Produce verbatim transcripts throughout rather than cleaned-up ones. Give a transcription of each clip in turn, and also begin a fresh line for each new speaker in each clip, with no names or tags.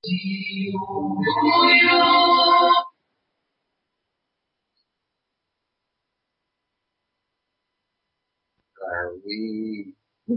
Are we?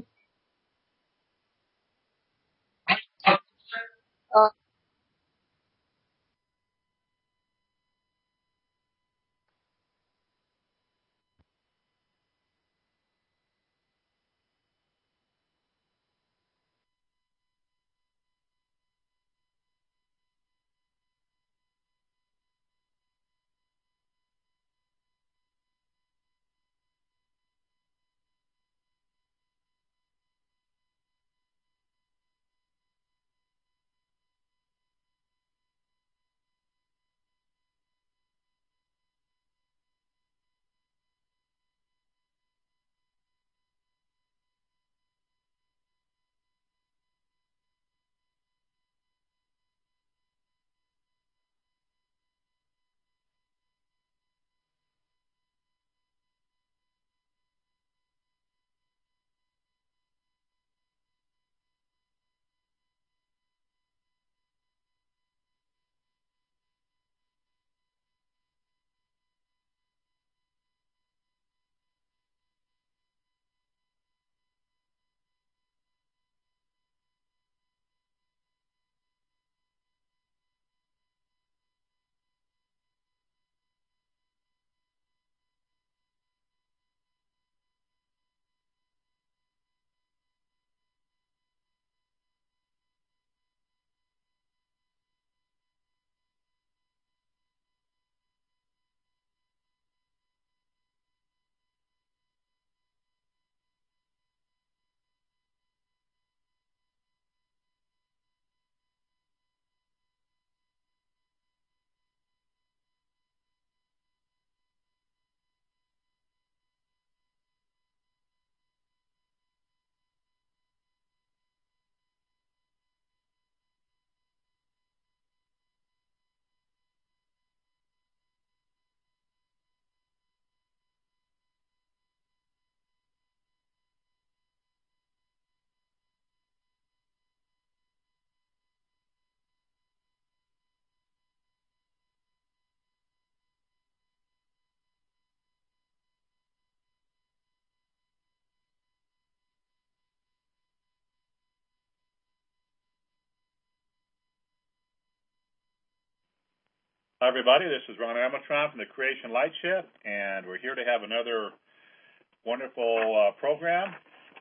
Hi, everybody. This is Ron Amatron from the Creation Light Shift, and we're here to have another wonderful uh, program.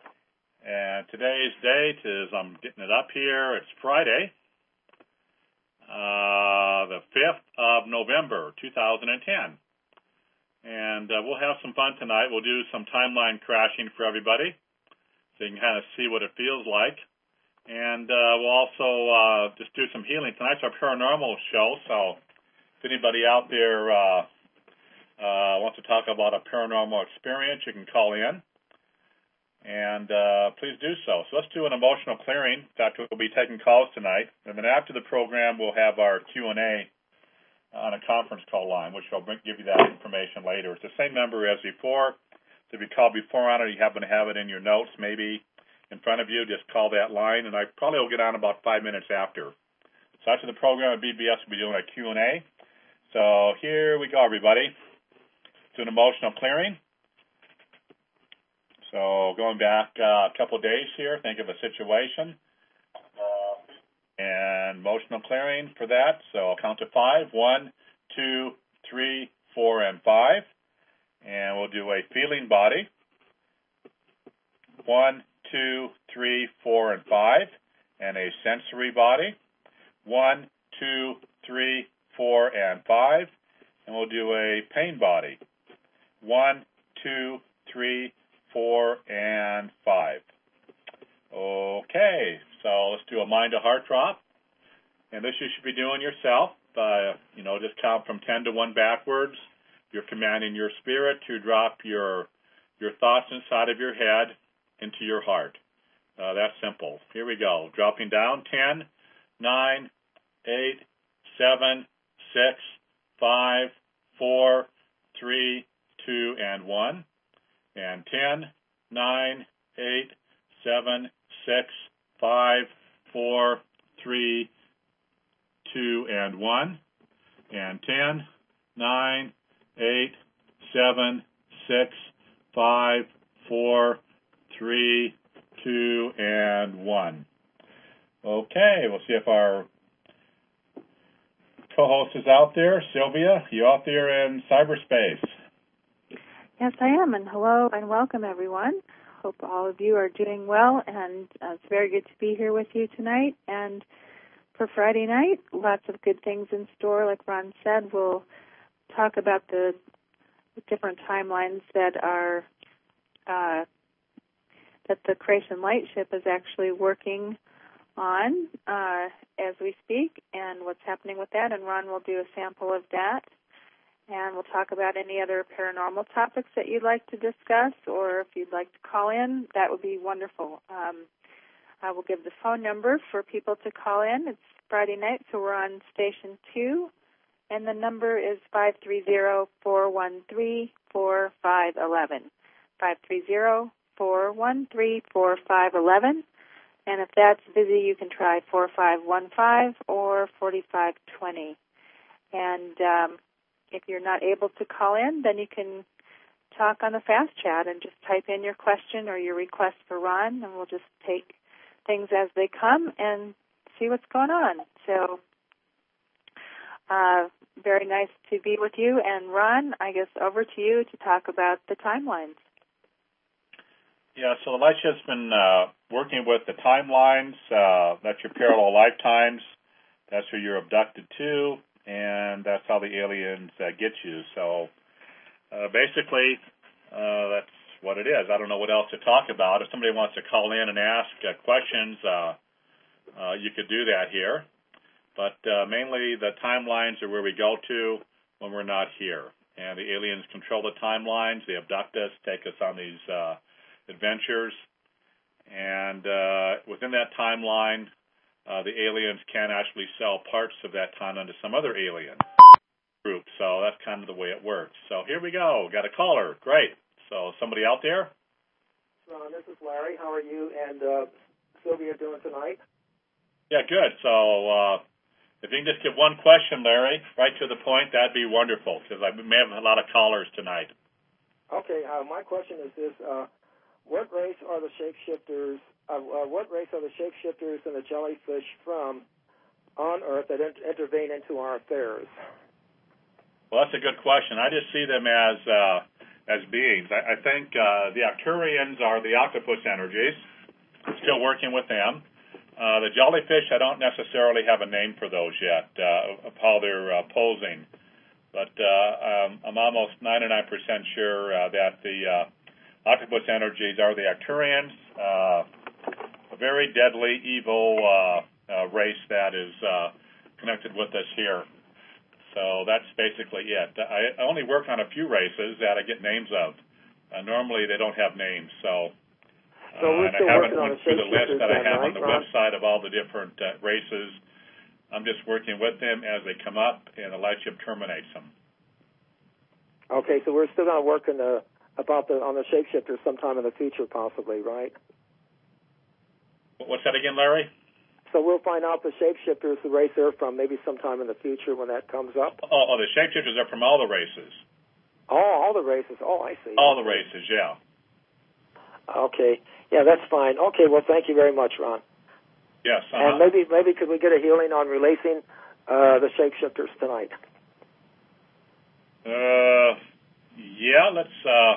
And today's date is, I'm getting it up here, it's Friday, uh, the fifth of November, two thousand ten. And uh, we'll have some fun tonight. We'll do some timeline crashing for everybody so you can kind of see what it feels like. And uh, we'll also uh, just do some healing. Tonight's our paranormal show, so if anybody out there uh, uh, wants to talk about a paranormal experience, you can call in, and uh, please do so. So let's do an emotional clearing. In fact, we'll be taking calls tonight, and then after the program, we'll have our Q and A on a conference call line, which I'll bring, give you that information later. It's the same number as before. So if you call before on it, you happen to have it in your notes, maybe in front of you, just call that line, and I probably will get on about five minutes after. So after the program at B B S, we'll be doing a Q and A. So here we go, everybody. It's an emotional clearing. So going back uh, a couple of days here, think of a situation. Uh, and emotional clearing for that. So I'll count to five. One, two, three, four, and five. And we'll do a feeling body. One, two, three, four, and five. And a sensory body. One, two, three, four, and five. And we'll do a pain body. One, two, three, four, and five. Okay, so let's do a mind to heart drop. And this you should be doing yourself. Uh, you know, just count from ten to one backwards. You're commanding your spirit to drop your your thoughts inside of your head into your heart. Uh, that's simple. Here we go. Dropping down. ten, nine, eight, seven, six, five, four, three, two, and one. And ten, nine, eight, seven, six, five, four, three, two, and one. And ten, nine, eight, seven, six, five, four, three, two, and one. Okay, we'll see if our co-host is out there. Sylvia, you out there in cyberspace?
Yes, I am, and hello and welcome, everyone. Hope all of you are doing well, and uh, it's very good to be here with you tonight. And for Friday night, lots of good things in store. Like Ron said, we'll talk about the, the different timelines that are uh, that the Creation Lightship is actually working on uh, as we speak, and what's happening with that. And Ron will do a sample of that. And we'll talk about any other paranormal topics that you'd like to discuss, or if you'd like to call in, that would be wonderful. Um, I will give the phone number for people to call in. It's Friday night, so we're on station two, and the number is five three zero, four one three, four five one one, five three zero, four one three, four five one one. And if that's busy, you can try four five one five or four five two zero. And um, if you're not able to call in, then you can talk on the fast chat and just type in your question or your request for Ron, and we'll just take things as they come and see what's going on. So uh, very nice to be with you. And Ron, I guess over to you to talk about the timelines.
Yeah, so the Lightship's been uh, working with the timelines. Uh, that's your parallel lifetimes. That's who you're abducted to, and that's how the aliens uh, get you. So uh, basically, uh, that's what it is. I don't know what else to talk about. If somebody wants to call in and ask uh, questions, uh, uh, you could do that here. But uh, mainly the timelines are where we go to when we're not here. And the aliens control the timelines. They abduct us, take us on these uh, adventures. And uh, within that timeline, Uh, the aliens can actually sell parts of that timeline to some other alien group. So that's kind of the way it works. So here we go. Got a caller. Great. So somebody out there?
Ron, this is Larry. How are you and uh, Sylvia doing tonight?
Yeah, good. So uh, if you can just get one question, Larry, right to the point, that'd be wonderful, because I may have a lot of callers tonight.
Okay. Uh, my question is this. Uh, what race are the shapeshifters Uh, uh, what race are the shapeshifters and the jellyfish from on Earth that ent- intervene into our affairs?
Well, that's a good question. I just see them as uh, as beings. I, I think uh, the Arcturians are the octopus energies. Still working with them. Uh, the jellyfish, I don't necessarily have a name for those yet, uh, of how they're uh, posing. But uh, um, I'm almost ninety-nine percent sure uh, that the uh, octopus energies are the Arcturians. Uh, A very deadly, evil uh, uh, race that is uh, connected with us here. So that's basically it. I only work on a few races that I get names of. Uh, normally, they don't have names. So, uh,
so we're
and
still
I haven't
working on
went through the list that I have
right,
on the
Ron?
website of all the different uh, races. I'm just working with them as they come up, and the Lightship terminates them.
Okay, so we're still going to work in the, about the on the shapeshifters sometime in the future, possibly, right?
What's that again, Larry?
So we'll find out the shapeshifters, the race they're from, maybe sometime in the future when that comes up.
Oh, oh the shapeshifters are from all the races.
Oh, all the races. Oh, I see.
All the races, yeah.
Okay. Yeah, that's fine. Okay, well, thank you very much, Ron.
Yes. Uh-huh.
And maybe maybe could we get a healing on releasing uh, the shapeshifters tonight?
Uh, yeah, let's, uh,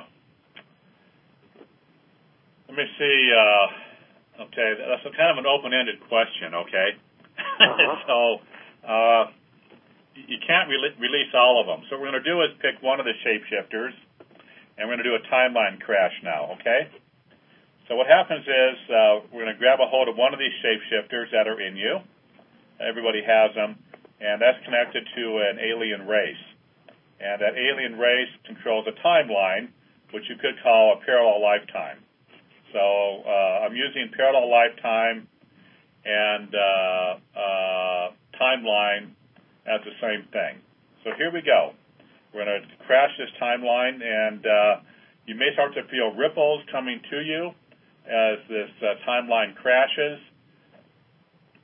let me see, uh, okay, that's a kind of an open-ended question, okay?
Uh-huh.
So, uh, you can't re- release all of them. So what we're going to do is pick one of the shapeshifters, and we're going to do a timeline crash now, okay? So what happens is uh, we're going to grab a hold of one of these shapeshifters that are in you. Everybody has them, and that's connected to an alien race. And that alien race controls a timeline, which you could call a parallel lifetime. So uh, I'm using parallel lifetime and uh, uh, timeline as the same thing. So here we go. We're going to crash this timeline, and uh, you may start to feel ripples coming to you as this uh, timeline crashes.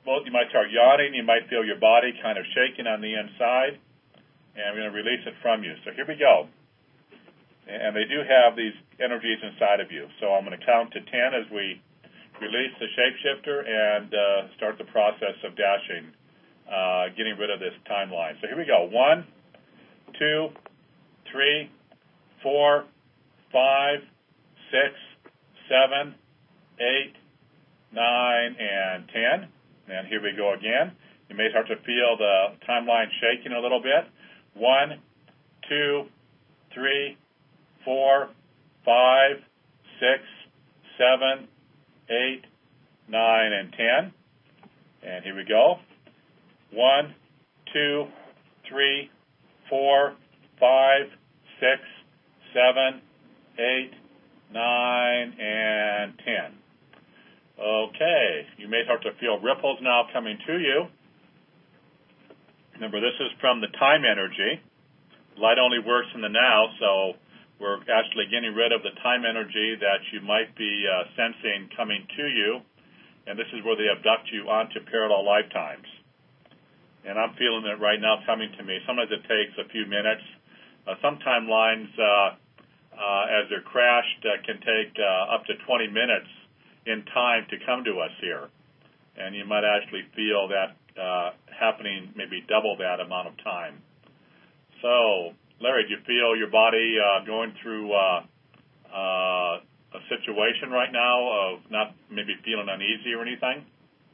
well, you might start yawning. You might feel your body kind of shaking on the inside. And I'm going to release it from you. So here we go. And they do have these energies inside of you. So I'm going to count to ten as we release the shapeshifter and uh, start the process of dashing, uh, getting rid of this timeline. So here we go. One, two, three, four, five, six, seven, eight, nine, and ten. And here we go again. You may start to feel the timeline shaking a little bit. One, two, three, four, five, six, seven, eight, nine, and ten. And here we go. One, two, three, four, five, six, seven, eight, nine, and ten. Okay, you may start to feel ripples now coming to you. Remember, this is from the time energy. Light only works in the now, so we're actually getting rid of the time energy that you might be uh, sensing coming to you, and this is where they abduct you onto parallel lifetimes. And I'm feeling it right now coming to me. Sometimes it takes a few minutes. Uh, some timelines, uh, uh, as they're crashed, uh, can take uh, up to twenty minutes in time to come to us here. And you might actually feel that uh, happening maybe double that amount of time. So, Larry, do you feel your body uh, going through uh, uh, a situation right now of not maybe feeling uneasy or anything?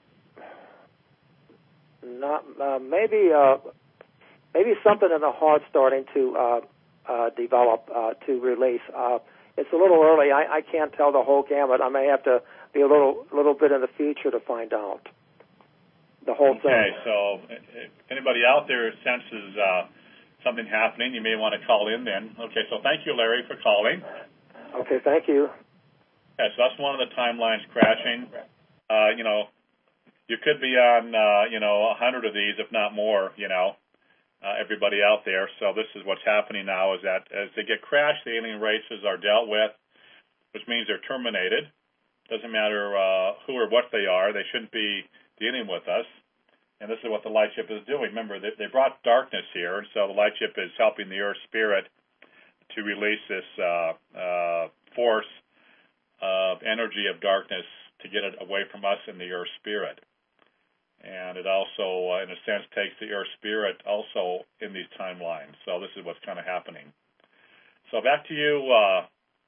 Not uh, maybe uh, maybe something in the heart starting to uh, uh, develop uh, to release. Uh, it's a little early. I, I can't tell the whole gamut. I may have to be a little little bit in the future to find out the whole
okay,
thing.
Okay, so if anybody out there senses uh, something happening, you may want to call in then. Okay, so thank you, Larry, for calling.
Okay, thank you.
Yeah, so that's one of the timelines crashing. Uh, you know, you could be on, uh, you know, a hundred of these, if not more, you know, uh, everybody out there. So this is what's happening now is that as they get crashed, the alien races are dealt with, which means they're terminated. Doesn't matter uh, who or what they are. They shouldn't be dealing with us. And this is what the light ship is doing. Remember, they, they brought darkness here, and so the light ship is helping the Earth Spirit to release this uh, uh, force of energy of darkness to get it away from us in the Earth Spirit. And it also, uh, in a sense, takes the Earth Spirit also in these timelines. So this is what's kind of happening. So back to you, uh,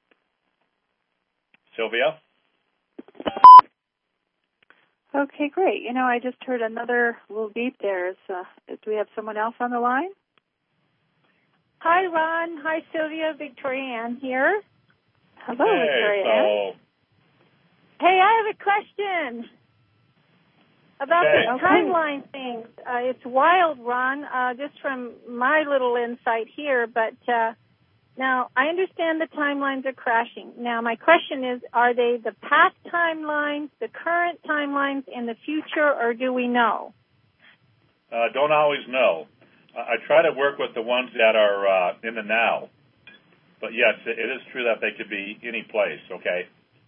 Sylvia.
Okay, great. You know, I just heard another little beep there. Is, uh, do we have someone else on the line?
Hi, Ron. Hi, Sylvia. Victoria Ann here.
Hello,
hey,
Victoria
so,
Ann.
Hey, I have a question about
okay.
the timeline things. Uh, it's wild, Ron, uh, just from my little insight here, but uh, now I understand the timelines are crashing. Now, my question is, are they the past timelines, the current timelines, in the future, or do we know?
Uh, don't always know. I try to work with the ones that are uh, in the now. But, yes, it, it is true that they could be any place, okay?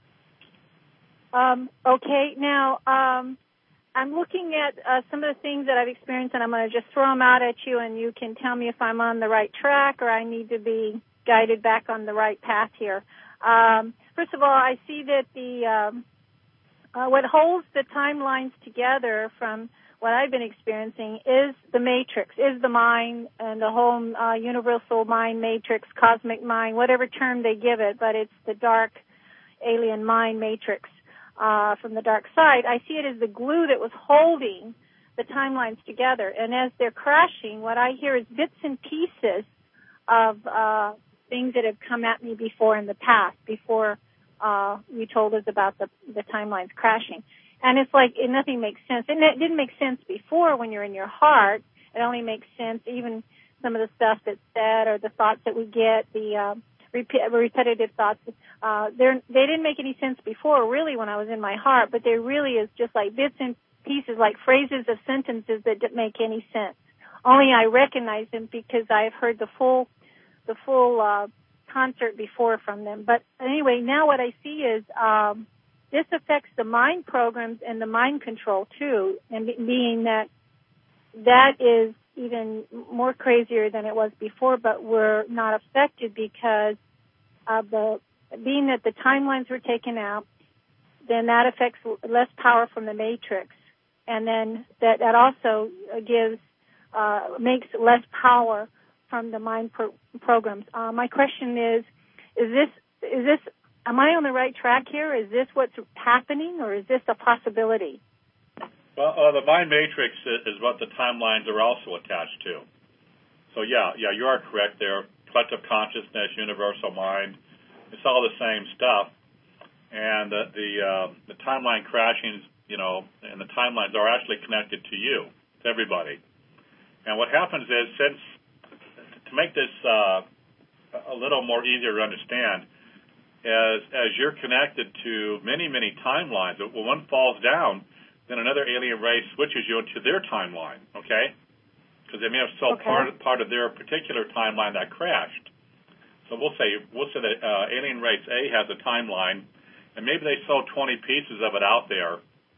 Um, okay. Now, um, I'm looking at uh, some of the things that I've experienced, and I'm going to just throw them out at you, and you can tell me if I'm on the right track or I need to be guided back on the right path here. Um, first of all, I see that the um, uh, what holds the timelines together from what I've been experiencing is the matrix, is the mind and the whole uh, universal mind matrix, cosmic mind, whatever term they give it, but it's the dark alien mind matrix uh, from the dark side. I see it as the glue that was holding the timelines together. And as they're crashing, what I hear is bits and pieces of uh, things that have come at me before in the past, before uh, you told us about the, the timelines crashing. And it's like it, nothing makes sense. And it didn't make sense before when you're in your heart. It only makes sense, even some of the stuff that's said or the thoughts that we get, the uh, rep- repetitive thoughts. Uh, they're, they didn't make any sense before, really, when I was in my heart. But there really is just like bits and pieces, like phrases of sentences that don't make any sense. Only I recognize them because I've heard the full, the full uh, concert before from them. But anyway, now what I see is um, this affects the mind programs and the mind control too, and being that that is even more crazier than it was before, but we're not affected because of the, being that the timelines were taken out, then that affects less power from the matrix. And then that, that also gives, uh, makes less power from the mind pro- programs. Uh, my question is, is this, is this, am I on the right track here? Is this what's happening, or is this a possibility?
Well, uh, the mind matrix is what the timelines are also attached to. So, yeah, yeah, you are correct there. Collective consciousness, universal mind, it's all the same stuff. And uh, the uh, the timeline crashings, you know, and the timelines are actually connected to you, to everybody. And what happens is, since, to make this uh, a little more easier to understand, as as you're connected to many, many timelines, when one falls down, then another alien race switches you into their timeline, okay? Because they may have sold
okay.
part, part of their particular timeline that crashed. So we'll say we'll say that uh, alien race A has a timeline, and maybe they sold twenty pieces of it out there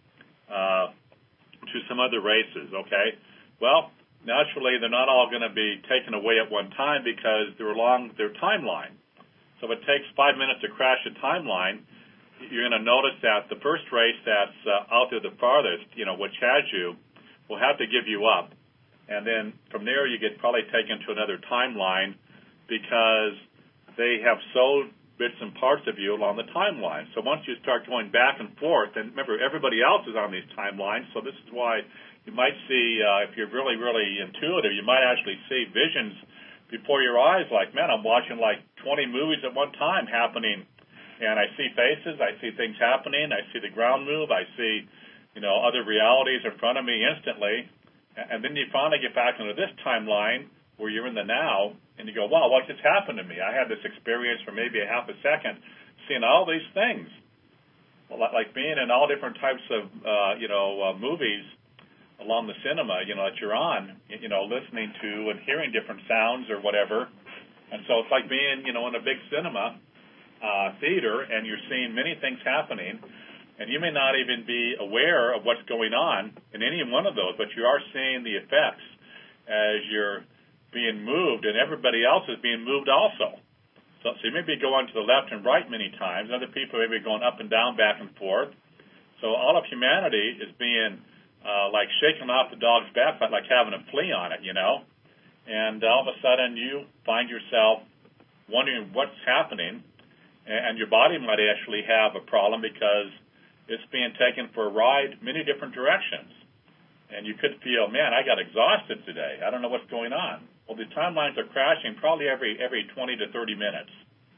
uh, to some other races, okay? Well, naturally, they're not all going to be taken away at one time because they're along their timeline. So if it takes five minutes to crash a timeline, you're going to notice that the first race that's uh, out there the farthest, you know, which has you, will have to give you up. And then from there you get probably taken to another timeline because they have sold bits and parts of you along the timeline. So once you start going back and forth, and remember, everybody else is on these timelines, so this is why you might see, uh, if you're really, really intuitive, you might actually see visions before your eyes like, man, I'm watching like twenty movies at one time happening. And I see faces, I see things happening, I see the ground move, I see, you know, other realities in front of me instantly. And then you finally get back into this timeline where you're in the now, and you go, wow, what just happened to me? I had this experience for maybe a half a second, seeing all these things. Well, like being in all different types of, uh, you know, uh, movies along the cinema, you know, that you're on, you know, listening to and hearing different sounds or whatever. And so it's like being, you know, in a big cinema Uh, theater, and you're seeing many things happening, and you may not even be aware of what's going on in any one of those, but you are seeing the effects as you're being moved, and everybody else is being moved also. So, so you may be going to the left and right many times. Other people may be going up and down, back and forth. So all of humanity is being uh, like shaken off the dog's back, but like having a flea on it, you know. And all of a sudden you find yourself wondering what's happening. And your body might actually have a problem because it's being taken for a ride many different directions. And you could feel, man, I got exhausted today. I don't know what's going on. Well, the timelines are crashing probably every every twenty to thirty minutes.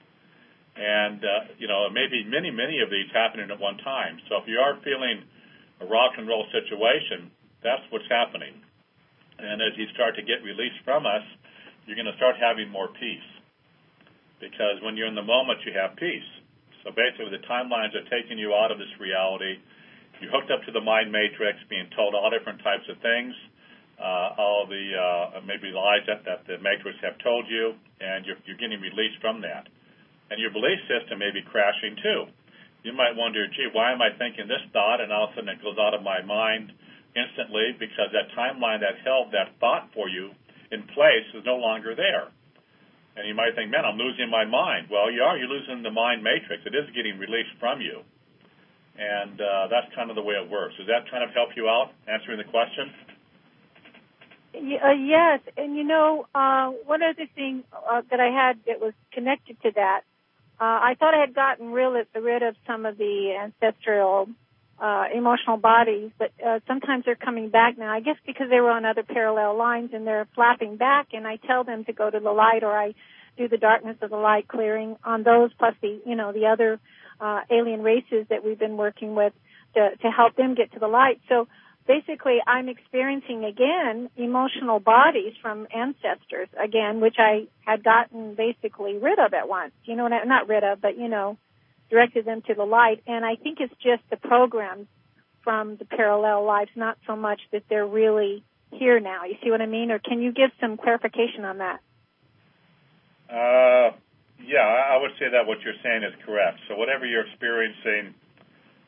And, uh, you know, maybe many, many of these happening at one time. So if you are feeling a rock and roll situation, that's what's happening. And as you start to get released from us, you're going to start having more peace. Because when you're in the moment, you have peace. So basically, the timelines are taking you out of this reality. You're hooked up to the mind matrix, being told all different types of things, uh, all the uh, maybe lies that, that the matrix have told you, and you're, you're getting released from that. And your belief system may be crashing too. You might wonder, gee, why am I thinking this thought, and all of a sudden it goes out of my mind instantly because that timeline that held that thought for you in place is no longer there. And you might think, man, I'm losing my mind. Well, you are. You're losing the mind matrix. It is getting released from you. And uh, that's kind of the way it works. Does that kind of help you out, answering the question?
Uh, yes. And, you know, uh, one other thing uh, that I had that was connected to that, uh, I thought I had gotten rid of, rid of some of the ancestral uh, emotional bodies, but uh, sometimes they're coming back now. I guess because they were on other parallel lines and they're flapping back, and I tell them to go to the light, or I do the darkness of the light clearing on those, plus the, you know, the other uh, alien races that we've been working with to, to help them get to the light. So basically, I'm experiencing again emotional bodies from ancestors again, which I had gotten basically rid of at once. You know, not rid of, but you know. Directed them to the light, and I think it's just the programs from the parallel lives, not so much that they're really here now. You see what I mean? Or can you give some clarification on that?
Uh, yeah, I would say that what you're saying is correct. So whatever you're experiencing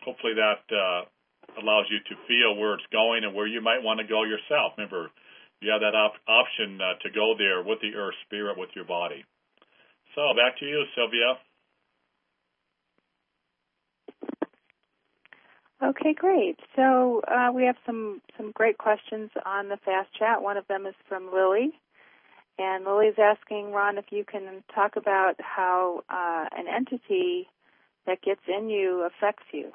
hopefully that uh, allows you to feel where it's going and where you might want to go yourself. Remember, you have that op- option uh, to go there with the earth spirit, with your body. So back to you, Sylvia.
Okay, great. So uh, we have some, some great questions on the Fast Chat. One of them is from Lily. And Lily's asking, Ron, if you can talk about how uh, an entity that gets in you affects you.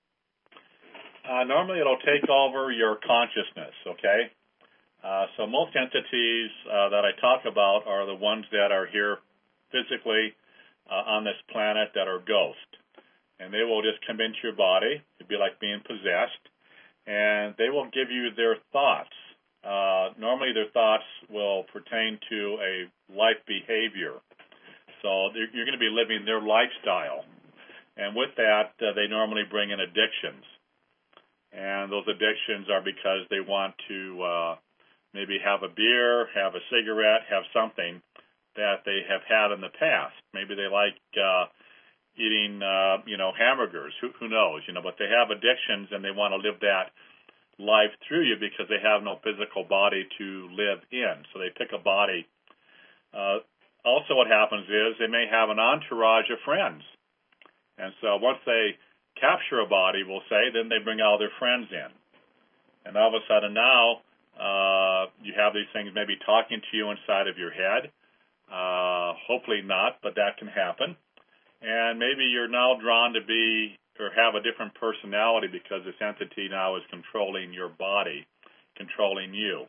Uh, normally it'll take over your consciousness, okay? Uh, so most entities uh, that I talk about are the ones that are here physically uh, on this planet that are ghosts. And they will just come into your body. It'd be like being possessed. And they will give you their thoughts. Uh, normally their thoughts will pertain to a life behavior. So you're going to be living their lifestyle. And with that, uh, they normally bring in addictions. And those addictions are because they want to uh, maybe have a beer, have a cigarette, have something that they have had in the past. Maybe they like uh, eating, uh, you know, hamburgers. Who, who knows? You know, but they have addictions and they want to live that life through you because they have no physical body to live in. So they pick a body. Uh, also, what happens is they may have an entourage of friends. And so once they capture a body, we'll say, then they bring all their friends in. And all of a sudden now, uh, you have these things maybe talking to you inside of your head. Uh, hopefully not, but that can happen. And maybe you're now drawn to be or have a different personality because this entity now is controlling your body, controlling you.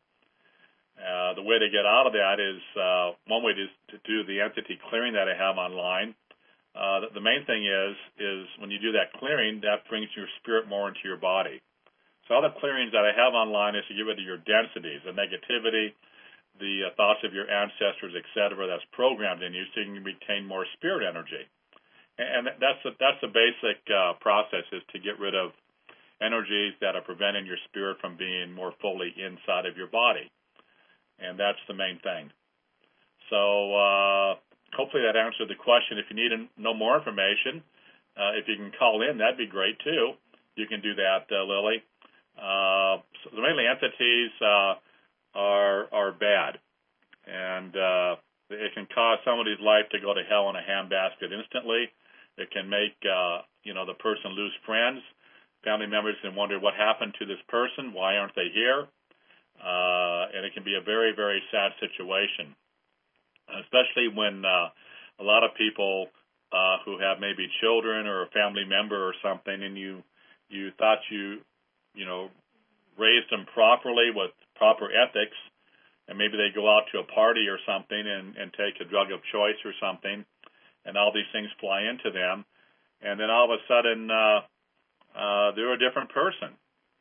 Uh, the way to get out of that is, uh, one way is to do the entity clearing that I have online. Uh, the main thing is, is when you do that clearing, that brings your spirit more into your body. So all the clearings that I have online is to get rid of your densities, the negativity, the uh, thoughts of your ancestors, et cetera, that's programmed in you so you can retain more spirit energy. And that's the, that's the basic uh, process, is to get rid of energies that are preventing your spirit from being more fully inside of your body. And that's the main thing. So uh, hopefully that answered the question. If you need to know more information, uh, if you can call in, that'd be great too. You can do that, uh, Lily. Uh, so mainly entities uh, are are bad, and uh, it can cause somebody's life to go to hell in a handbasket instantly. It can make uh, you know the person lose friends, family members, and wonder what happened to this person. Why aren't they here? Uh, and it can be a very, very sad situation, especially when uh, a lot of people uh, who have maybe children or a family member or something, and you you thought you you know raised them properly with proper ethics, and maybe they go out to a party or something and, and take a drug of choice or something, and all these things fly into them, and then all of a sudden uh, uh, they're a different person.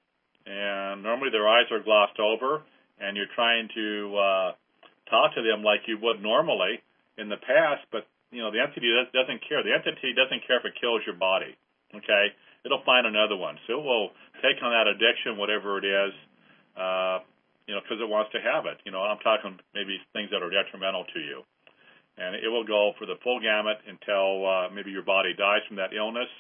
And normally their eyes are glossed over, and you're trying to uh, talk to them like you would normally in the past, but you know the entity doesn't care. The entity doesn't care if it kills your body, okay? It'll find another one. So it will take on that addiction, whatever it is, uh, you know, because it wants to have it. You know, I'm talking maybe things that are detrimental to you. And it will go for the full gamut until uh, maybe your body dies from that illness,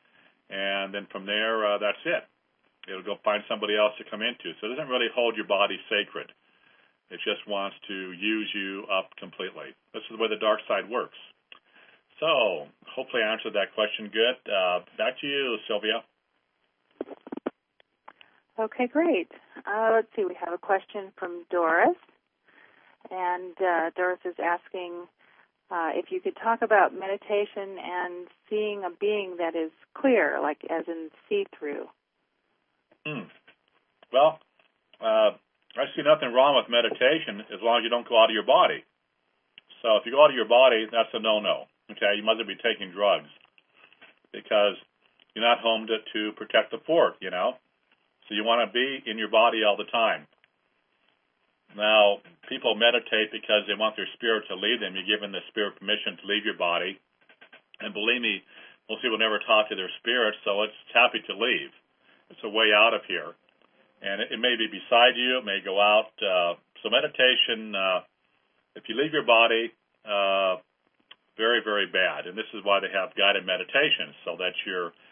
and then from there, uh, that's it. It'll go find somebody else to come into. So it doesn't really hold your body sacred. It just wants to use you up completely. This is the way the dark side works. So hopefully I answered that question good. Uh, back to you, Sylvia.
Okay, great. Uh, let's see. We have a question from Doris. And uh, Doris is asking uh, if you could talk about meditation and seeing a being that is clear, like as in see-through.
Hmm. Well, uh, I see nothing wrong with meditation as long as you don't go out of your body. So if you go out of your body, that's a no-no. Okay, you must be taking drugs because you're not home to, to protect the fort, you know. So you want to be in your body all the time. Now, people meditate because they want their spirit to leave them. You're giving the spirit permission to leave your body. And believe me, most people never talk to their spirit, so it's happy to leave. It's a way out of here. And it, it may be beside you. It may go out. Uh, so meditation, uh, if you leave your body, uh, very, very bad. And this is why they have guided meditations, so that you're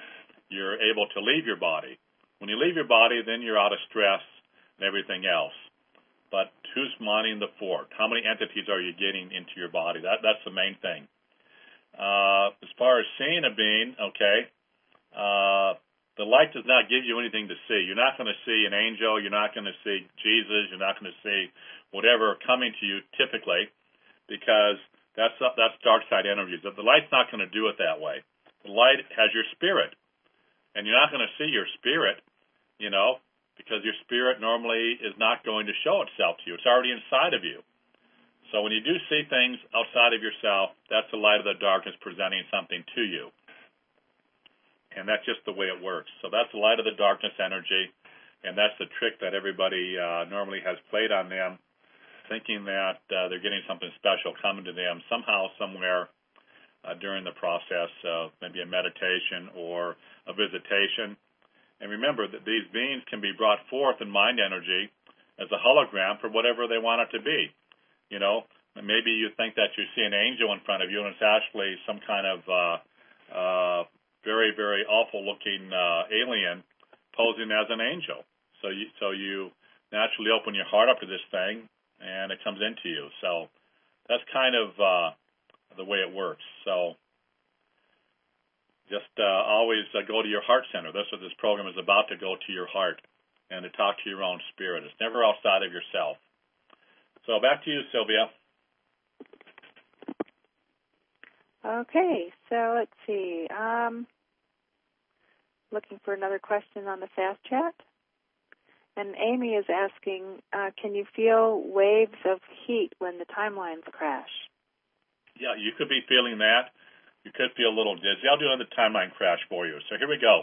you're able to leave your body. When you leave your body, then you're out of stress and everything else. But who's mining the fort? How many entities are you getting into your body? That That's the main thing. Uh, as far as seeing a being, okay, uh, the light does not give you anything to see. You're not going to see an angel. You're not going to see Jesus. You're not going to see whatever coming to you typically, because that's that's dark side energies. The light's not going to do it that way. The light has your spirit, and you're not going to see your spirit, you know, because your spirit normally is not going to show itself to you. It's already inside of you. So when you do see things outside of yourself, that's the light of the darkness presenting something to you. And that's just the way it works. So that's the light of the darkness energy, and that's the trick that everybody uh, normally has played on them, thinking that uh, they're getting something special coming to them somehow, somewhere uh, during the process of maybe a meditation or a visitation. And remember that these beings can be brought forth in mind energy as a hologram for whatever they want it to be. You know, maybe you think that you see an angel in front of you, and it's actually some kind of uh, uh, very, very awful-looking uh, alien posing as an angel. So you, so you naturally open your heart up to this thing, and it comes into you. So that's kind of uh, the way it works. So just uh, always uh, go to your heart center. That's what this program is about, to go to your heart and to talk to your own spirit. It's never outside of yourself. So back to you, Sylvia.
Okay, so let's see. Um, looking for another question on the fast chat. And Amy is asking, uh, can you feel waves of heat when the timelines crash?
Yeah, you could be feeling that. You could feel a little dizzy. I'll do another timeline crash for you. So here we go.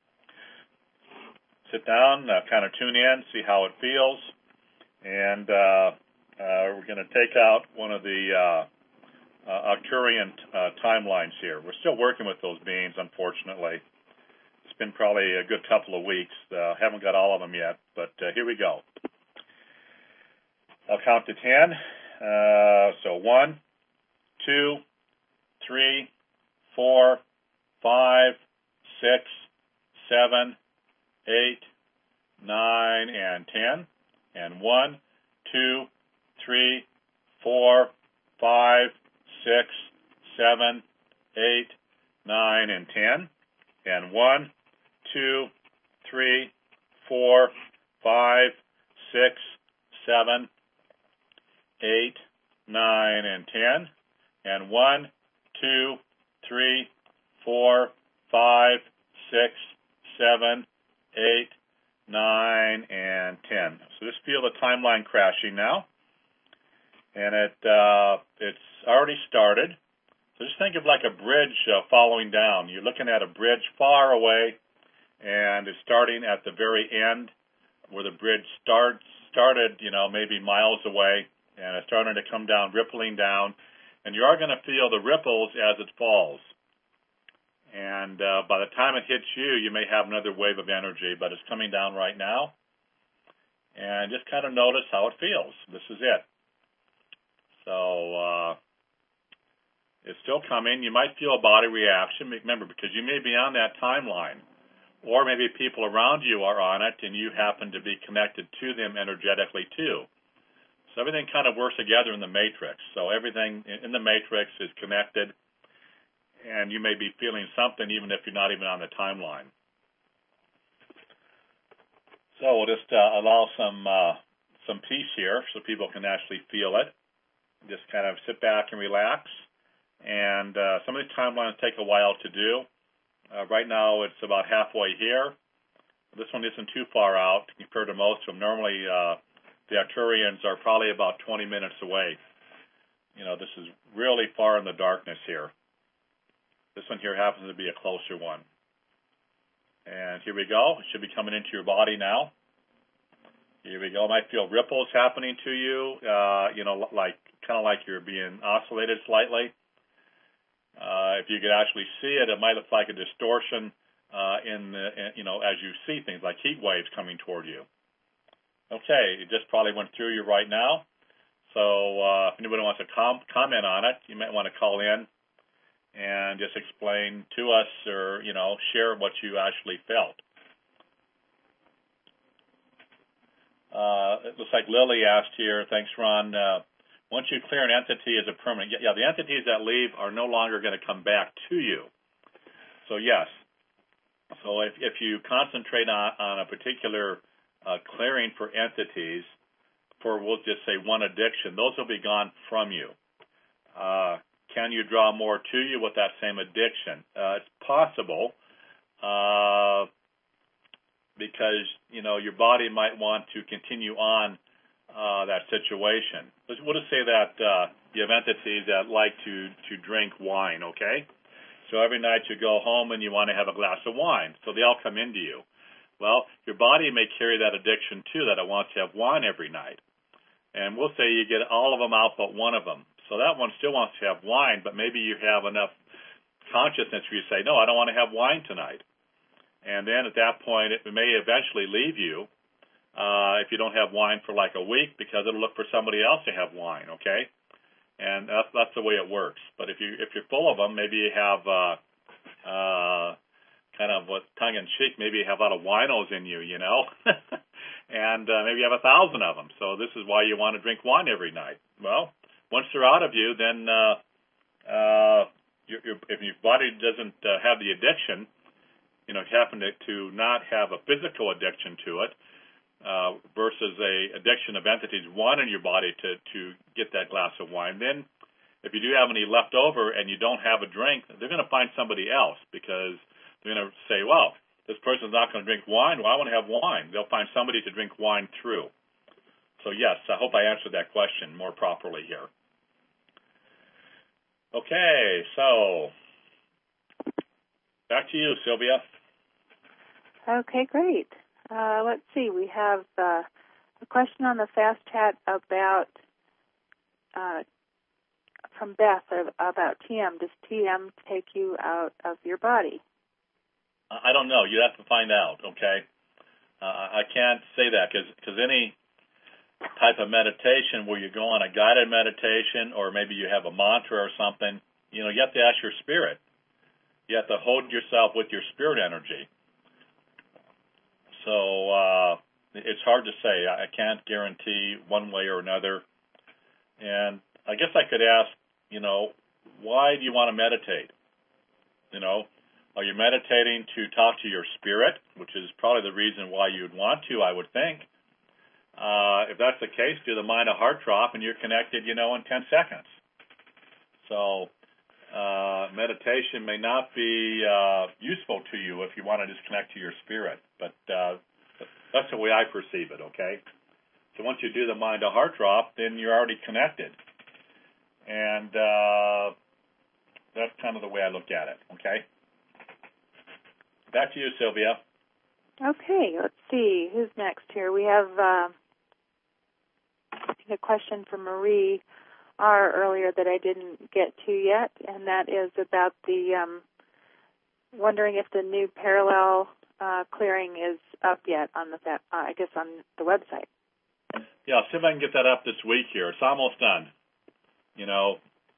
Sit down, uh, kind of tune in, see how it feels. And uh, uh, we're going to take out one of the uh, uh, Arcturian uh, timelines here. We're still working with those beings, unfortunately. It's been probably a good couple of weeks. Uh, haven't got all of them yet, but uh, here we go. I'll count to ten. Uh, so one, two, three, four, five, six, seven, eight, nine, and ten. And one, two, three, four, five, six, seven, eight, nine, and ten. And one, two, three, four, five, six, seven, eight, nine, and ten. And one, two, three, four, five, six, seven, eight, nine, and ten. So just feel the timeline crashing now. And it uh, it's already started. So just think of like a bridge uh, following down. You're looking at a bridge far away, and it's starting at the very end where the bridge starts started, you know, maybe miles away, and it's starting to come down, rippling down, and you are going to feel the ripples as it falls. And uh, by the time it hits you, you may have another wave of energy, but it's coming down right now. And just kind of notice how it feels. This is it. So uh, it's still coming. You might feel a body reaction. Remember, because you may be on that timeline, or maybe people around you are on it, and you happen to be connected to them energetically too. So everything kind of works together in the matrix. So everything in the matrix is connected, and you may be feeling something even if you're not even on the timeline. So we'll just uh, allow some uh, some peace here so people can actually feel it. Just kind of sit back and relax. And uh, some of these timelines take a while to do. Uh, right now it's about halfway here. This one isn't too far out compared to most of them. Normally uh, the Arcturians are probably about twenty minutes away. You know, this is really far in the darkness here. This one here happens to be a closer one. And here we go. It should be coming into your body now. Here we go. Might feel ripples happening to you, uh, you know, like kind of like you're being oscillated slightly. Uh, if you could actually see it, it might look like a distortion uh, in, the, in, you know, as you see things like heat waves coming toward you. Okay, it just probably went through you right now. So uh, if anybody wants to com- comment on it, you might want to call in and just explain to us, or, you know, share what you actually felt. Uh, it looks like Lily asked here, thanks, Ron, uh, once you clear an entity as a permanent, yeah, the entities that leave are no longer going to come back to you. So, yes. So if, if you concentrate on, on a particular uh, clearing for entities, for, we'll just say, one addiction, those will be gone from you. Uh, can you draw more to you with that same addiction? Uh, it's possible, uh, because, you know, your body might want to continue on uh, that situation. We'll just say that uh, you have entities that like to, to drink wine, okay? So every night you go home and you want to have a glass of wine, so they all come into you. Well, your body may carry that addiction too, that it wants to have wine every night. And we'll say you get all of them out but one of them. So that one still wants to have wine, but maybe you have enough consciousness where you say, no, I don't want to have wine tonight. And then at that point, it may eventually leave you uh, if you don't have wine for like a week, because it'll look for somebody else to have wine, okay? And that's, that's the way it works. But if, you, if you're full of them, maybe you have uh, uh, kind of what tongue-in-cheek, maybe you have a lot of winos in you, you know? And uh, maybe you have a thousand of them. So this is why you want to drink wine every night. Well, once they're out of you, then uh, uh, your, your, if your body doesn't uh, have the addiction, you know, if you happen to, to not have a physical addiction to it, uh, versus a addiction of entities wanting your body to, to get that glass of wine, then if you do have any left over and you don't have a drink, they're going to find somebody else, because they're going to say, well, this person's not going to drink wine. Well, I want to have wine. They'll find somebody to drink wine through. So, yes, I hope I answered that question more properly here. Okay, so back to you, Sylvia.
Okay, great. Uh, let's see. We have uh, a question on the Fast Chat about uh, from Beth about T M. Does T M take you out of your body?
I don't know. You have to find out, okay? Uh, I can't say that because any type of meditation where you go on a guided meditation, or maybe you have a mantra or something, you know, you have to ask your spirit. You have to hold yourself with your spirit energy. So uh, it's hard to say. I can't guarantee one way or another. And I guess I could ask, you know, why do you want to meditate? You know, are you meditating to talk to your spirit, which is probably the reason why you'd want to, I would think. Uh, if that's the case, do the mind a heart drop and you're connected, you know, in ten seconds. So uh, meditation may not be uh, useful to you if you want to just connect to your spirit, but uh, that's the way I perceive it, okay? So once you do the mind a heart drop, then you're already connected. And uh, that's kind of the way I look at it, okay? Back to you, Sylvia.
Okay, let's see. Who's next here? We have uh, a question from Marie R. earlier that I didn't get to yet, and that is about the um, wondering if the new parallel uh, clearing is up yet on the, uh, I guess, on the website.
Yeah, see if I can get that up this week here. It's almost done. You know,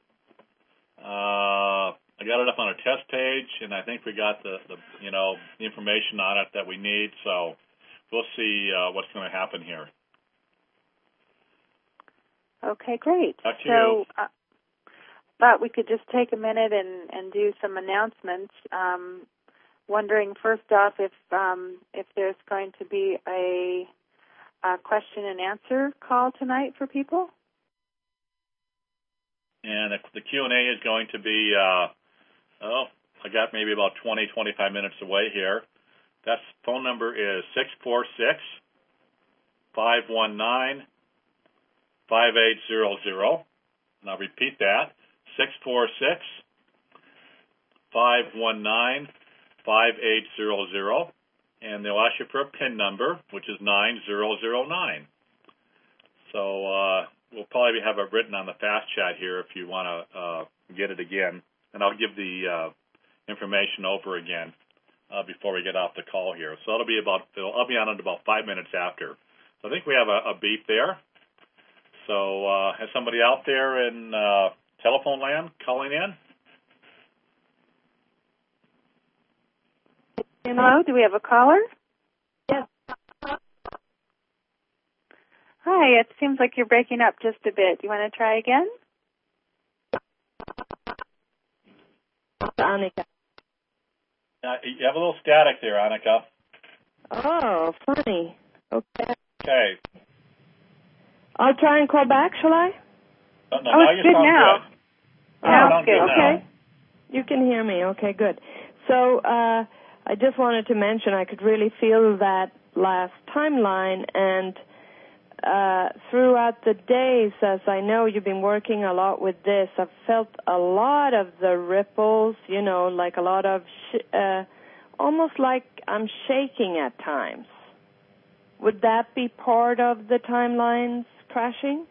uh, I got it up on a test page, and I think we got the, the you know, the information on it that we need, so we'll see uh, what's going to happen here.
Okay, great.
Back to
so,
you.
Uh, thought we could just take a minute and, and do some announcements. Um, wondering, first off, if um, if there's going to be a, a question and answer call tonight for people.
And the Q and A is going to be, uh, oh, I got maybe about twenty, twenty-five minutes away here. That phone number is six four six, five one nine, five eight zero zero. And I'll repeat that, six four six, five one nine, five eight zero zero. And they'll ask you for a PIN number, which is nine zero zero nine. So, uh, we'll probably have it written on the Fast Chat here if you want to uh, get it again. And I'll give the uh, information over again uh, before we get off the call here. So it'll be about, it'll, I'll be on it about five minutes after. So I think we have a, a beep there. So uh, has somebody out there in uh, telephone land calling in?
Hello, do we have a caller?
Yes.
Hi, it seems like you're breaking up just a bit. Do you want to try again?
Annika.
Uh, you have a little static there, Annika.
Oh, funny. Okay.
Okay.
I'll try and call back, shall I?
No, no,
Oh,
now
it's
you
good
sound
now.
good.
Now
You
it's
sound
good.
good now.
Okay. You can hear me. Okay, good. So uh, I just wanted to mention I could really feel that last timeline, and uh, throughout the days, as I know you've been working a lot with this, I've felt a lot of the ripples, you know, like a lot of, sh- uh, almost like I'm shaking at times. Would that be part of the timelines crashing?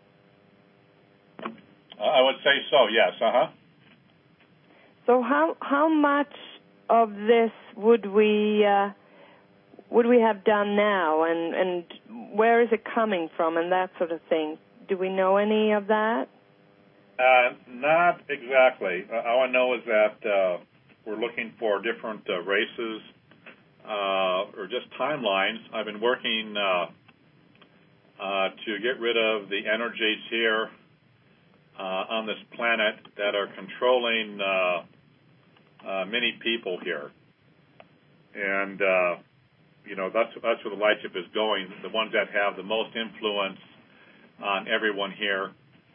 Uh, I would say so, yes, uh-huh.
So how how much of this would we uh, would we have done now, and, and where is it coming from, and that sort of thing? Do we know any of that?
Uh, not exactly. Uh, all I know is that uh, we're looking for different uh, races uh, or just timelines. I've been working uh, uh, to get rid of the energies here uh, on this planet that are controlling uh, uh, many people here. And, uh, you know, that's, that's where the lightship is going, the ones that have the most influence on everyone here.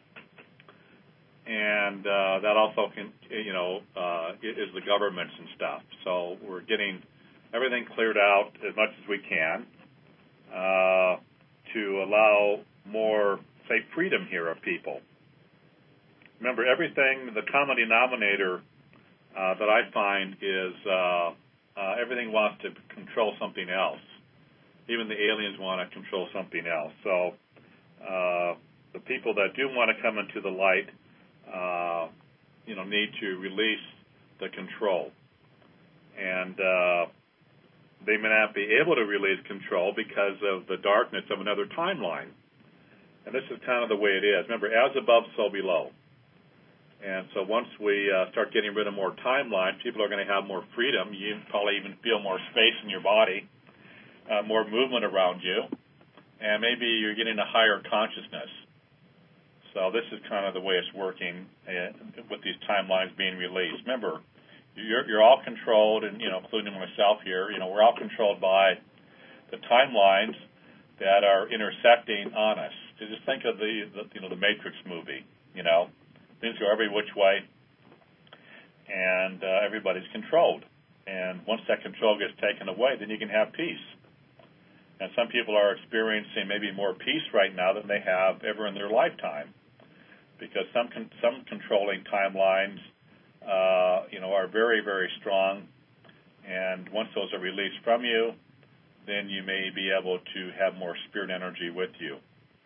And uh, that also can, you know, uh, is the governments and stuff. So we're getting everything cleared out as much as we can uh, to allow more, say, freedom here of people. Remember, everything, the common denominator uh, that I find is uh, uh, everything wants to control something else. Even the aliens want to control something else. So uh, the people that do want to come into the light, uh, you know, need to release the control. And uh, they may not be able to release control because of the darkness of another timeline. And this is kind of the way it is. Remember, as above, so below. And so once we uh, start getting rid of more timelines, people are going to have more freedom. You probably even feel more space in your body, uh, more movement around you, and maybe you're getting a higher consciousness. So this is kind of the way it's working uh, with these timelines being released. Remember, you're, you're all controlled, and you know, including myself here. You know, we're all controlled by the timelines that are intersecting on us. So just think of the, the you know the Matrix movie. You know. Things go every which way, and uh, everybody's controlled. And once that control gets taken away, then you can have peace. And some people are experiencing maybe more peace right now than they have ever in their lifetime, because some con- some controlling timelines, uh, you know, are very, very strong. And once those are released from you, then you may be able to have more spirit energy with you.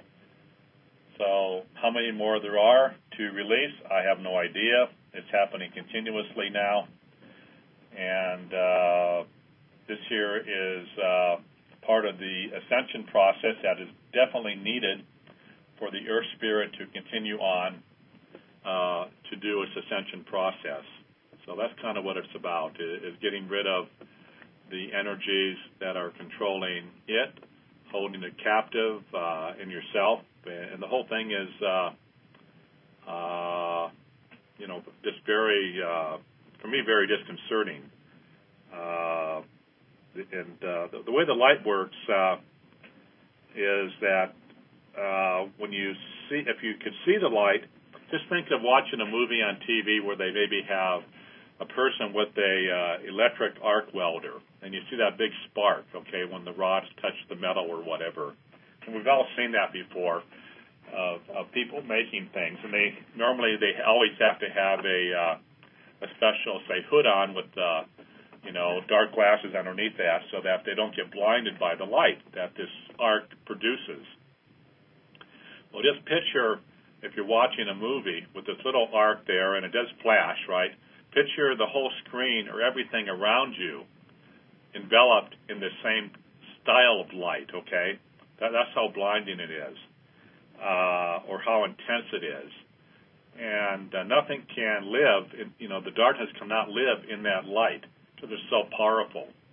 So how many more there are to release, I have no idea. It's happening continuously now. And uh, this here is uh, part of the ascension process that is definitely needed for the Earth Spirit to continue on uh, to do its ascension process. So that's kind of what it's about, is getting rid of the energies that are controlling it, holding it captive uh, in yourself. And the whole thing is, uh, uh, you know, just very, uh, for me, very disconcerting. Uh, and uh, the, the way the light works uh, is that uh, when you see, if you could see the light, just think of watching a movie on T V where they maybe have a person with a uh, electric arc welder, and you see that big spark, okay, when the rods touch the metal or whatever. And we've all seen that before of, of people making things, and they normally they always have to have a uh, a special, say, hood on with uh, you know dark glasses underneath that, so that they don't get blinded by the light that this arc produces. Well, just picture if you're watching a movie with this little arc there, and it does flash, right? Picture the whole screen or everything around you enveloped in the same style of light, okay? That, that's how blinding it is, uh, or how intense it is. And uh, nothing can live, in, you know, the darkness cannot live in that light because it's so powerful.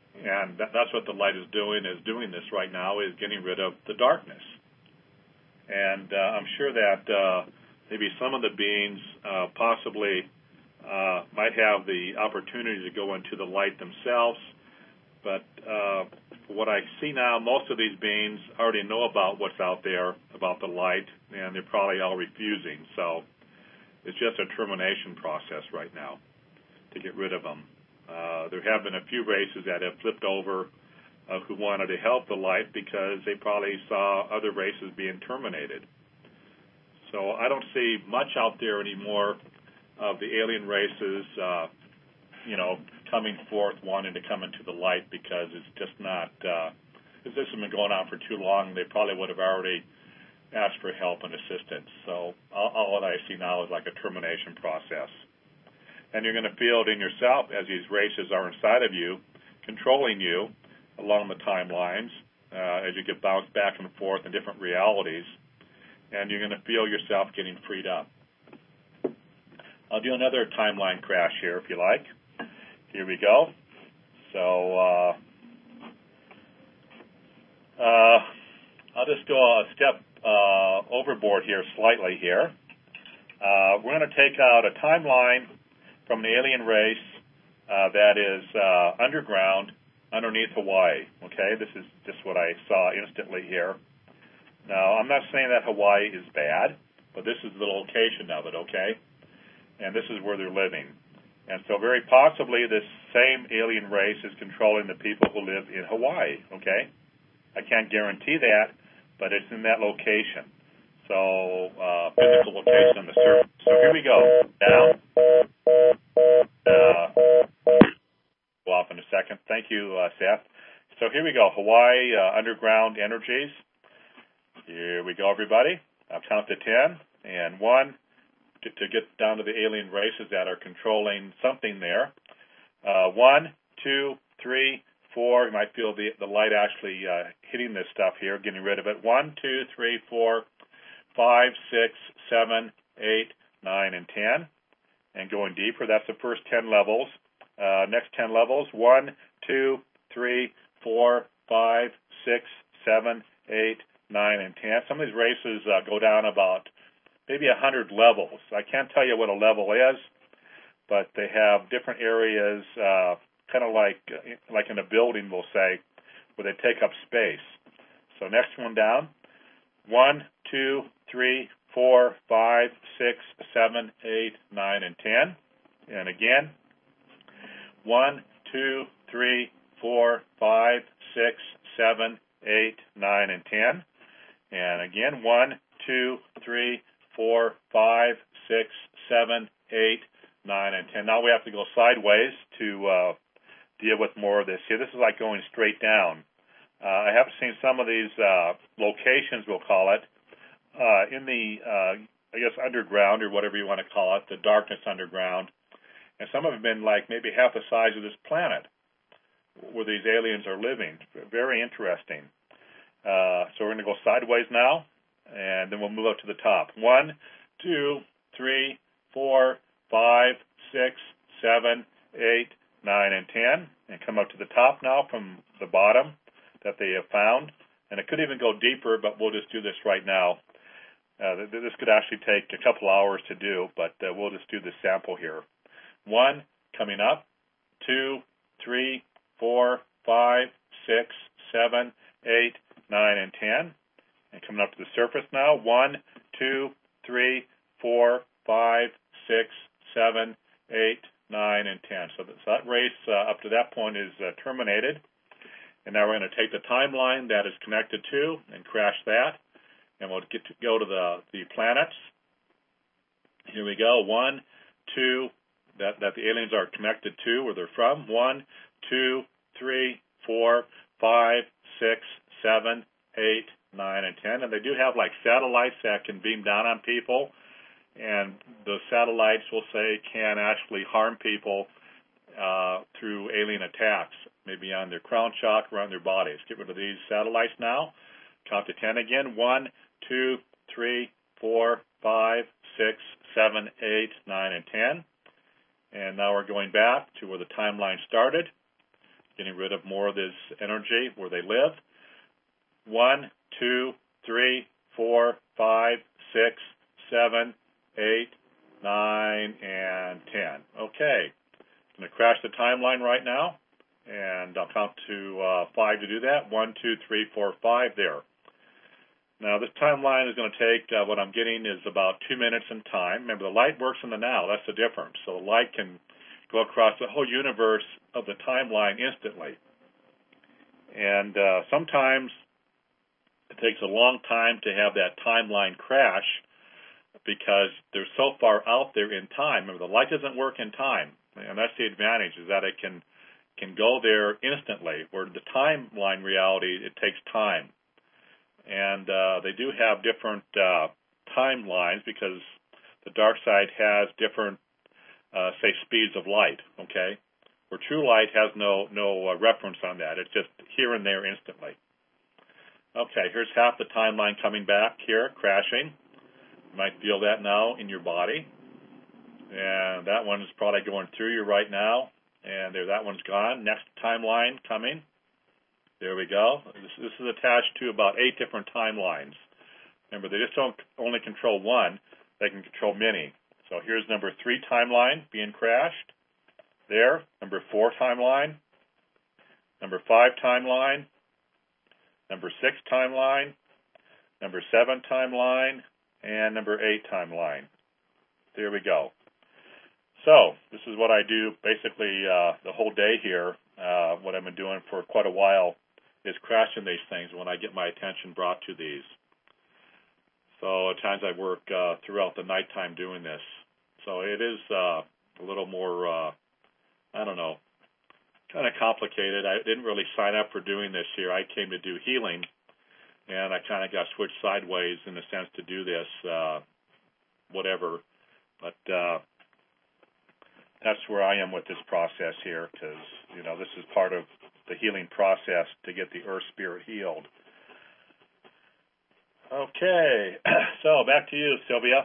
And that, that's what the light is doing, is doing this right now, is getting rid of the darkness. And uh, I'm sure that uh, maybe some of the beings uh, possibly uh, might have the opportunity to go into the light themselves. But uh, what I see now, most of these beings already know about what's out there, about the light, and they're probably all refusing. So it's just a termination process right now to get rid of them. Uh, there have been a few races that have flipped over uh, who wanted to help the light because they probably saw other races being terminated. So I don't see much out there anymore of the alien races, uh, you know, coming forth wanting to come into the light, because it's just not, uh, this has been going on for too long. They probably would have already asked for help and assistance. So all, all that I see now is like a termination process. And you're going to feel it in yourself as these races are inside of you, controlling you along the timelines uh, as you get bounced back and forth in different realities. And you're going to feel yourself getting freed up. I'll do another timeline crash here if you like. Here we go. So uh, uh, I'll just go a step uh, overboard here slightly here. Uh, we're going to take out a timeline from the alien race uh, that is uh, underground underneath Hawaii. Okay, this is just what I saw instantly here. Now, I'm not saying that Hawaii is bad, but this is the location of it, okay? And this is where they're living. And so very possibly this same alien race is controlling the people who live in Hawaii, okay? I can't guarantee that, but it's in that location. So uh, physical location on the surface. So here we go. Down. Uh, go off in a second. Thank you, uh, Seth. So here we go. Hawaii uh, underground energies. Here we go, everybody. I'll count to ten. And one, to, to get down to the alien races that are controlling something there. Uh, one, two, three, four. You might feel the, the light actually uh, hitting this stuff here, getting rid of it. One, two, three, four, five, six, seven, eight, nine, and ten. And going deeper, that's the first ten levels. Uh, next ten levels, one, two, three, four, five, six, seven, eight, nine, and ten. Some of these races uh, go down about maybe one hundred levels. I can't tell you what a level is, but they have different areas, uh, kind of like like in a building, we'll say, where they take up space. So next one down, one, two, three, four, five, six, seven, eight, nine, and ten. And again, one, two, three, four, five, six, seven, eight, nine, and ten. And again, one, two, three, four, five, six, seven, eight, nine, and ten. Now we have to go sideways to uh, deal with more of this. Here, this is like going straight down. Uh, I have seen some of these uh, locations, we'll call it, uh, in the, uh, I guess, underground or whatever you want to call it, the darkness underground. And some of them have been like maybe half the size of this planet where these aliens are living. Very interesting. Uh, so we're going to go sideways now, and then we'll move up to the top. One, two, three, four, five, six, seven, eight, nine, and ten. And come up to the top now from the bottom that they have found. And it could even go deeper, but we'll just do this right now. Uh, this could actually take a couple hours to do, but uh, we'll just do the sample here. One, coming up. Two, three, four, five, six, seven, eight, nine, and ten. And coming up to the surface now. One, two, three, four, five, six, seven, eight, nine, and ten. So that race uh, up to that point is uh, terminated. And now we're going to take the timeline that is connected to and crash that. And we'll get to go to the, the planets. Here we go. One, two, that, that the aliens are connected to, where they're from. One, two, three, four, five, six, seven, eight, nine, and ten. And they do have like satellites that can beam down on people. And those satellites, we'll say, can actually harm people uh, through alien attacks, maybe on their crown chakra or on their bodies. Get rid of these satellites now. Count to ten again. One, two, three, four, five, six, seven, eight, nine, and ten. And now we're going back to where the timeline started. getting rid of more of this energy where they live. One, two, three, four, five, six, seven, eight, nine, and ten. Okay. I'm going to crash the timeline right now, and I'll count to uh, five to do that. One, two, three, four, five, there. Now, this timeline is going to take, uh, what I'm getting is about two minutes in time. Remember, the light works in the now. That's the difference. So the light can go across the whole universe of the timeline instantly. And uh, sometimes it takes a long time to have that timeline crash because they're so far out there in time. Remember, the light doesn't work in time. And that's the advantage, is that it can, can go there instantly, where the timeline reality, it takes time. And uh, they do have different uh, timelines because the dark side has different, uh, say, speeds of light, okay? Where true light has no, no uh, reference on that. It's just here and there instantly. Okay, here's half the timeline coming back here, crashing. You might feel that now in your body. And that one is probably going through you right now. And there, that one's gone. Next timeline coming. There we go. This, this is attached to about eight different timelines. Remember, they just don't only control one. They can control many. So here's number three timeline being crashed. There. Number four timeline. Number five timeline. Number six timeline. Number seven timeline. And number eight timeline. There we go. So this is what I do basically uh, the whole day here. Uh, what I've been doing for quite a while is crashing these things when I get my attention brought to these. So at times I work uh, throughout the nighttime doing this. So it is uh, a little more, uh, I don't know, kind of complicated. I didn't really sign up for doing this here. I came to do healing, and I kind of got switched sideways in a sense to do this, uh, whatever. But uh, that's where I am with this process here, because, you know, this is part of the healing process to get the earth spirit healed. Okay, so back to you, Sylvia.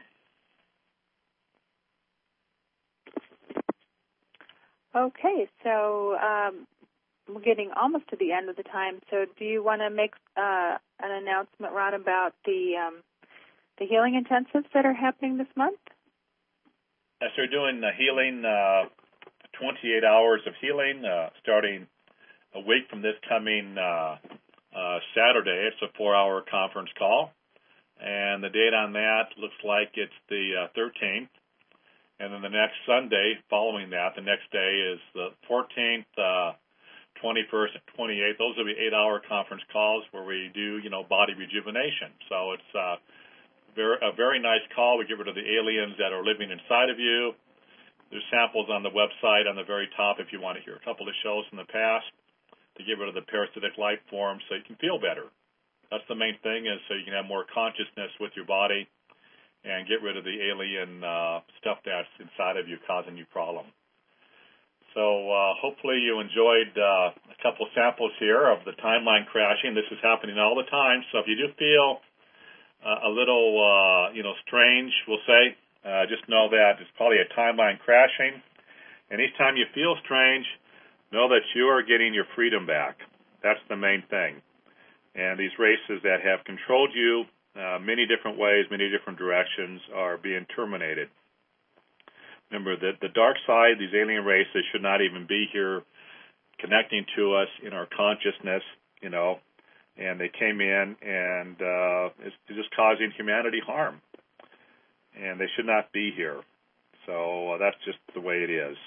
Okay, so um, we're getting almost to the end of the time. So do you want to make uh, an announcement, Ron, about the um, the healing intensives that are happening this month?
Yes, they're doing the healing, uh, twenty-eight hours of healing, uh, starting a week from this coming uh, uh, Saturday. It's a four-hour conference call, and the date on that looks like it's the uh, thirteenth. And then the next Sunday following that, the next day is the fourteenth, uh, twenty-first, and twenty-eighth. Those will be eight-hour conference calls where we do, you know, body rejuvenation. So it's uh, very, a very nice call. We get rid of the aliens that are living inside of you. There's samples on the website on the very top if you want to hear a couple of shows in the past to get rid of the parasitic life forms so you can feel better. That's the main thing, is so you can have more consciousness with your body and get rid of the alien uh, stuff that's inside of you causing you problems. So uh, hopefully you enjoyed uh, a couple samples here of the timeline crashing. This is happening all the time. So if you do feel uh, a little, uh, you know, strange, we'll say, uh, just know that it's probably a timeline crashing. And each time you feel strange, know that you are getting your freedom back. That's the main thing. And these races that have controlled you Uh, many different ways, many different directions are being terminated. Remember that the dark side, these alien races, should not even be here connecting to us in our consciousness, you know, and they came in and uh, it's just causing humanity harm. And they should not be here. So uh, that's just the way it is.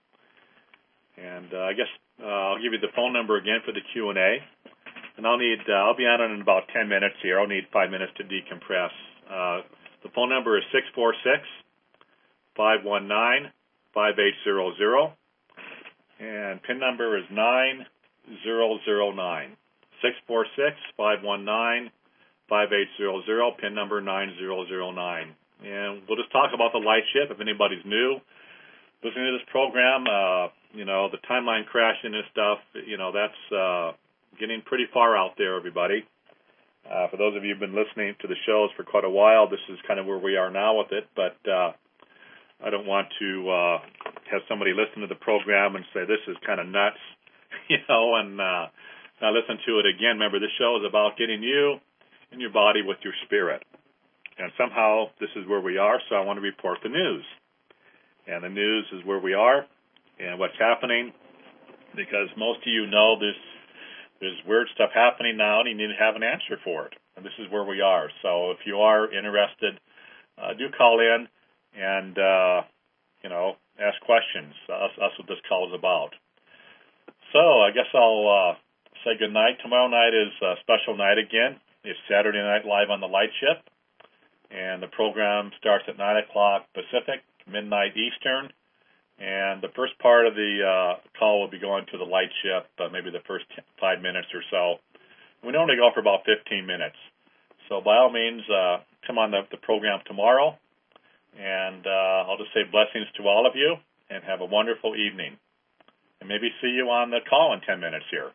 And uh, I guess uh, I'll give you the phone number again for the Q and A. And I'll need, uh, I'll be on in about ten minutes here. I'll need five minutes to decompress. Uh, the phone number is six four six, five one nine, five eight zero zero. And PIN number is nine zero zero nine. six four six, five one nine, five eight zero zero, PIN number nine zero zero nine. And we'll just talk about the light ship. If anybody's new listening to this program, uh, you know, the timeline crashing and stuff, you know, that's... Uh, getting pretty far out there, everybody. Uh, for those of you who've been listening to the shows for quite a while, this is kind of where we are now with it, but uh, I don't want to uh, have somebody listen to the program and say, this is kind of nuts. you know, and uh, now listen to it again. Remember, this show is about getting you in your body with your spirit. And somehow this is where we are, so I want to report the news. And the news is where we are and what's happening, because most of you know there's, there's weird stuff happening now, and you need to have an answer for it. And this is where we are. So if you are interested, uh, do call in and, uh, you know, ask questions. Uh, that's what this call is about. So I guess I'll uh, say good night. Tomorrow night is a special night again. It's Saturday Night Live on the Light Ship. And the program starts at nine o'clock Pacific, midnight Eastern. And the first part of the uh, call will be going to the Light Ship, uh, maybe the first ten, five minutes or so. We normally go for about fifteen minutes. So by all means, uh, come on the, the program tomorrow. And uh, I'll just say blessings to all of you and have a wonderful evening. And maybe see you on the call in ten minutes here.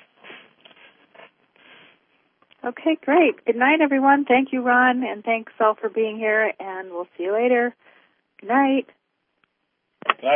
Okay, great. Good night, everyone. Thank you, Ron, and thanks all for being here, and we'll see you later. Good night.